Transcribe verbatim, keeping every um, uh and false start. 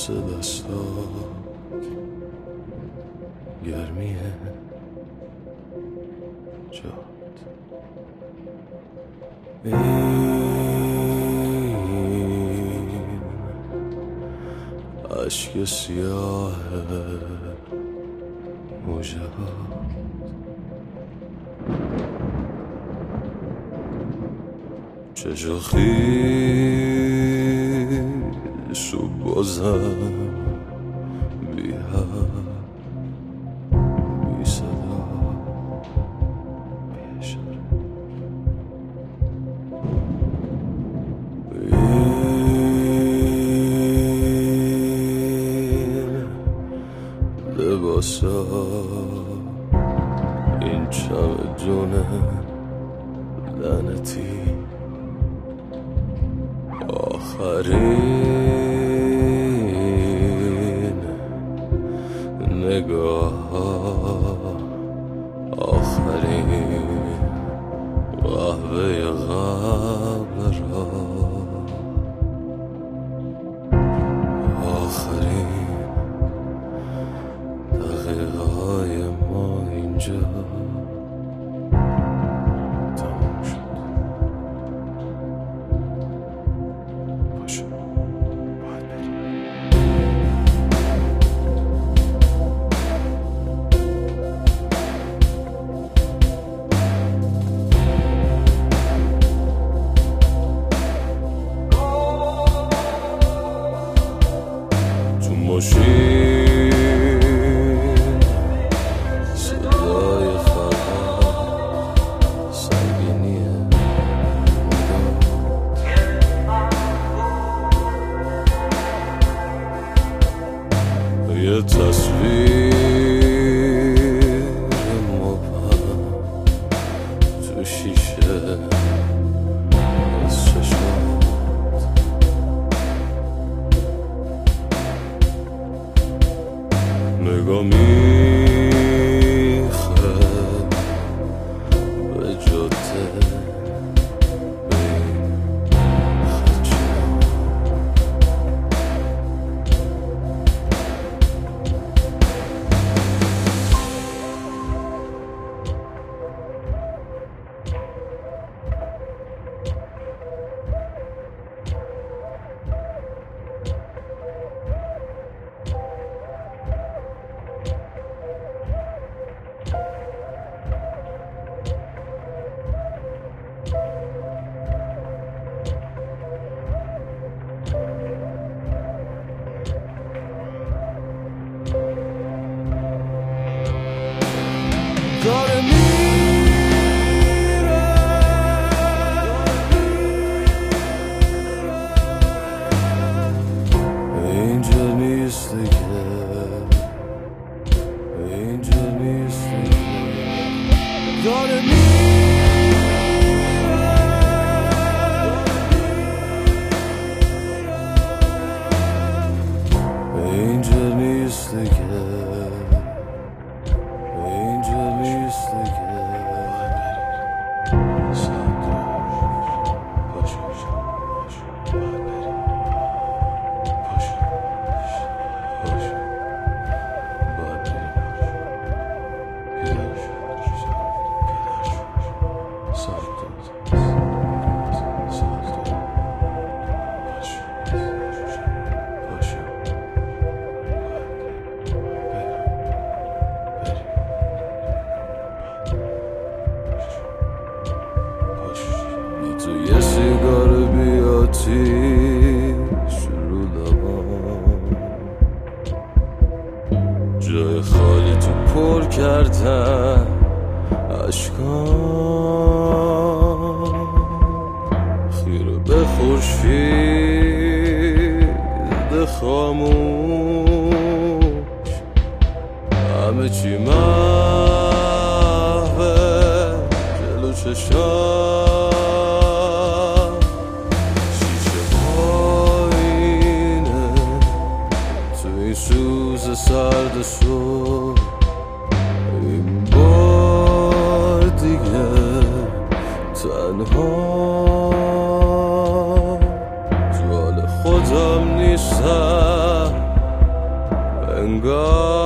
دست دستات گرمیه جات این عشق سیاه موجهات چشم خیش و بازم بی حد بی صدا بی اشاره این لباسا این چمدونه لعنتی آخرین نگاه آخرین قهوه قبل را آخرین دقیقه های ما اینجا ماشین صدای فقط سنگینیه یه تصویر مبهم تو شیشه از چشمات نگاه میخه به جاده به این خدشات داره میره اینجا نیست دیگه اینجا نیست دیگه داره میره اینجا نیست دیگه تو یه سیگار بیاتیش رو لبام جای خالی تو پر کردن اشکام خیره به خورشید خاموش همه چی محوه جلو چشام سوز سرد شد این بار دیگه تنها تو حال خودم نیستم انگار